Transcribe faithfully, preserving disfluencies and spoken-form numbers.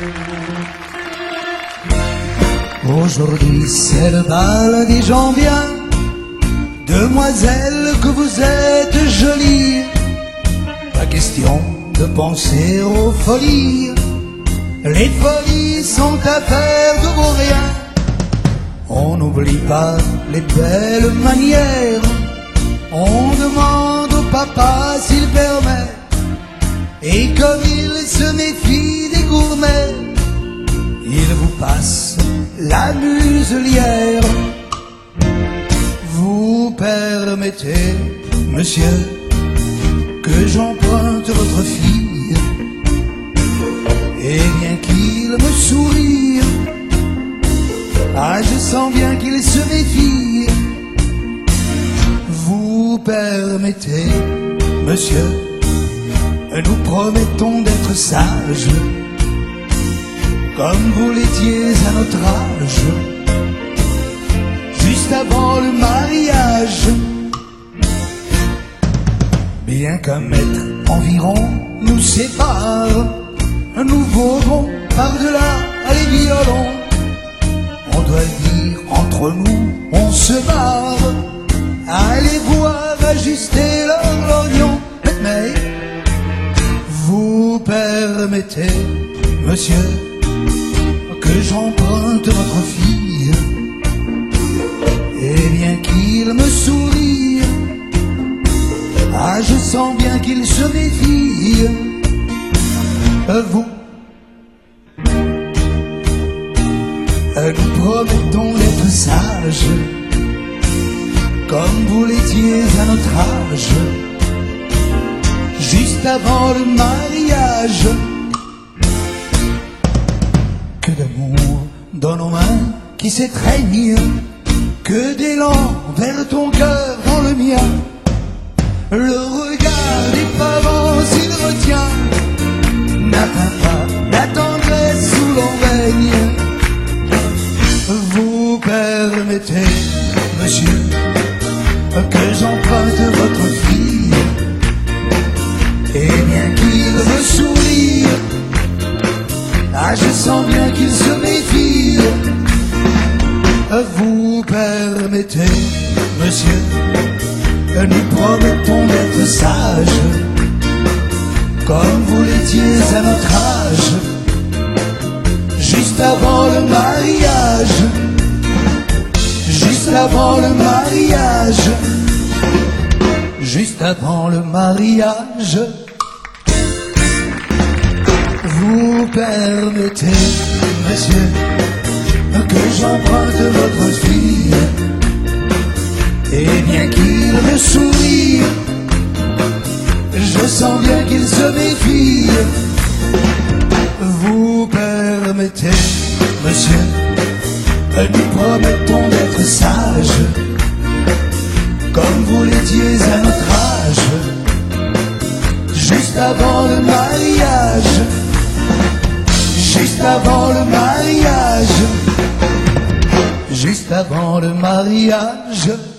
Aujourd'hui c'est le bal des gens bien. Demoiselle que vous êtes jolie. Pas question de penser aux folies. Les folies sont affaires de vos rien. On n'oublie pas les belles manières. On demande au papa s'il permet. Et comme il se méfie des gourmets, il vous passe la muselière. Vous permettez, monsieur, que j'emprunte votre fille. Et bien qu'il me sourie, ah je sens bien qu'il se méfie. Vous permettez, monsieur, nous promettons d'être sages, comme vous l'étiez à notre âge, juste avant le mariage. Bien qu'un mètre environ nous sépare, nous voguons par-delà les violons. On doit le dire, entre nous, on se barre. Allez voir ajuster l'orgnon. Mais vous permettez, monsieur, que j'emprunte votre fille. Et bien qu'il me sourie, ah je sens bien qu'il se méfie. Vous, nous promettons d'être sages, comme vous l'étiez à notre âge, juste avant le mariage. Que d'amour dans nos mains qui s'étreignent, que d'élan vers ton cœur dans le mien. Le regard des parents s'il retient, n'atteint pas la tendresse où l'on baigne. Vous permettez, monsieur, que j'emprunte votre fille. Et bien qu'il me sourie, ah je sens bien qu'il se méfie. Vous permettez, monsieur, nous promettons d'être sages, comme vous l'étiez à notre âge, juste avant le mariage. Juste avant le mariage. Juste avant le mariage. Vous permettez, monsieur, que j'emprunte votre fille. Et bien qu'il me sourie, je sens bien qu'il se méfie. Vous permettez, monsieur, nous promettons d'être sages, comme vous l'étiez à notre âge, juste avant le mariage. Juste avant le mariage. Juste avant le mariage.